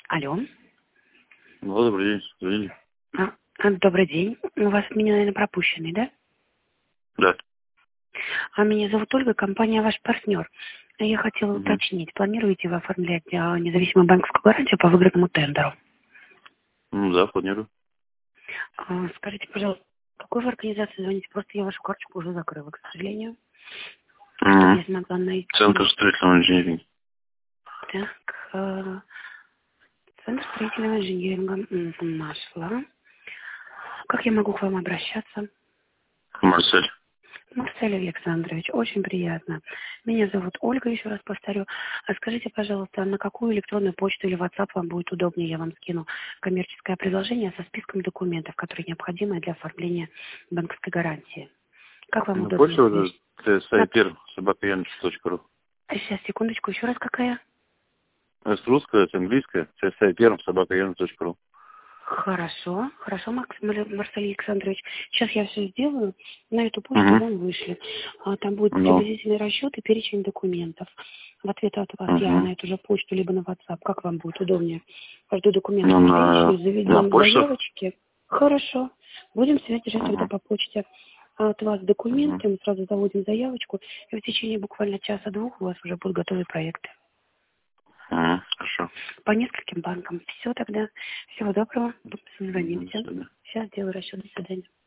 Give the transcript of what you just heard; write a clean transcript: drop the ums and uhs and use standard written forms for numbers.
Алло. Добрый день, звоните. Добрый день. У вас меня, наверное, пропущенный, да? Да. Меня зовут Ольга, компания «Ваш партнер». Я хотела Угу. уточнить, планируете вы оформлять независимую банковскую гарантию по выигранному тендеру? Ну да, планирую. Скажите, пожалуйста, какой вы организации звоните? Просто я вашу карточку уже закрыла, к сожалению, чтобы Угу. я смогла найти. Центр строительного инженеринга. Так, Центр строительного инженеринга. Нашла. Как я могу к вам обращаться? Марсель. Марсель Александрович, очень приятно. Меня зовут Ольга, еще раз повторю. Скажите, пожалуйста, на какую электронную почту или WhatsApp вам будет удобнее, я вам скину коммерческое предложение со списком документов, которые необходимы для оформления банковской гарантии. Как вам На удобнее почту связь? это сайпер собака.яндекс.ру. Сейчас, секундочку, еще раз какая? Это русская, это английская, это сайпер собака.яндекс.ру. Хорошо, хорошо, Марсель Александрович. Сейчас я все сделаю, на эту почту Угу. вам вышлют. Там будет Ну. приблизительный расчет и перечень документов. В ответ от вас я Угу. на эту же почту, либо на WhatsApp, как вам будет удобнее. Жду документы Ну, на перечень, на заведем почту. заявочки. Хорошо, будем связь держать тогда Угу. по почте. От вас Угу. документы, мы сразу заводим заявочку, и в течение буквально часа-двух у вас уже будут готовы проекты. Угу. Хорошо. По нескольким банкам. Все тогда. Всего доброго. Угу. До Созвонимся. свидания. Сейчас сделаю расчет. До свидания.